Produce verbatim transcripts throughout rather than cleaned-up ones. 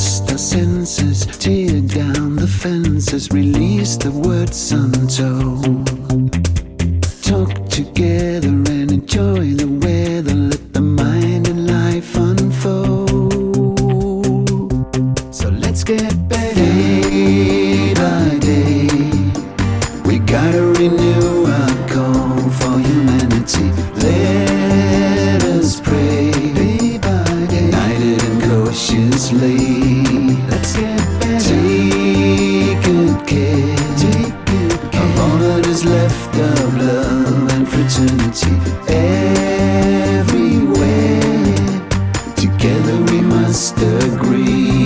trust our senses, tear down the fences, release the words untold. Talk together and enjoy the weather, let the mind and life unfold. So let's get better day by day. We gotta renew our call for humanity. Let us pray day by day, united and cautiously. Let's get better. Take good care, take good care of all that is left of love and fraternity. Everywhere, together we must agree.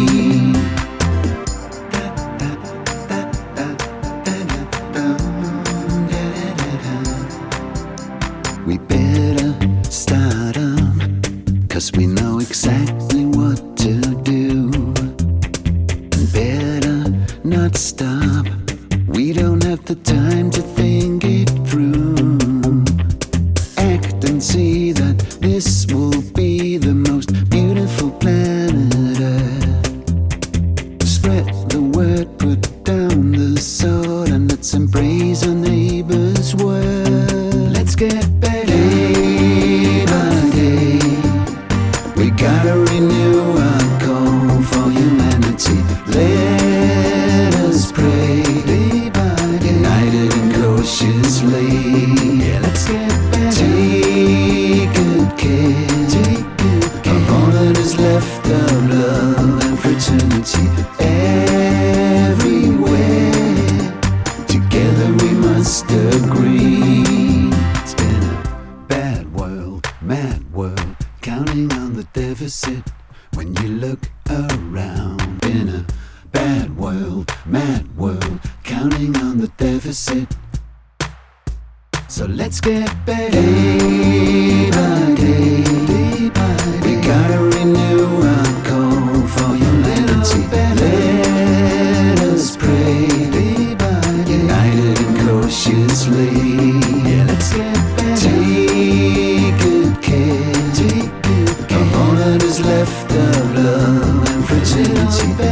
We better start up, 'cause we know exactly what to do. And better not stop, we don't have the time to think it through. Act and see that this will be the most beautiful planet Earth. Spread the word, put down the sword, and let's embrace our neighbor's word. Let's get better day by day. We gotta renew our call for humanity. Let us pray day by day, united and cautiously. Yeah, let's get better. Take good care, take good care of all that is left of love and fraternity. Everywhere, together we must agree. It's been a bad world, mad world, counting on the deficit when you look around. In a bad world, mad world, counting on the deficit. So let's get better day by day, day by day. We gotta renew our call for humanity. Let us pray day by day, united and cautiously. Yeah, let's get better. Take good care, take good care of all that is left of love and fraternity.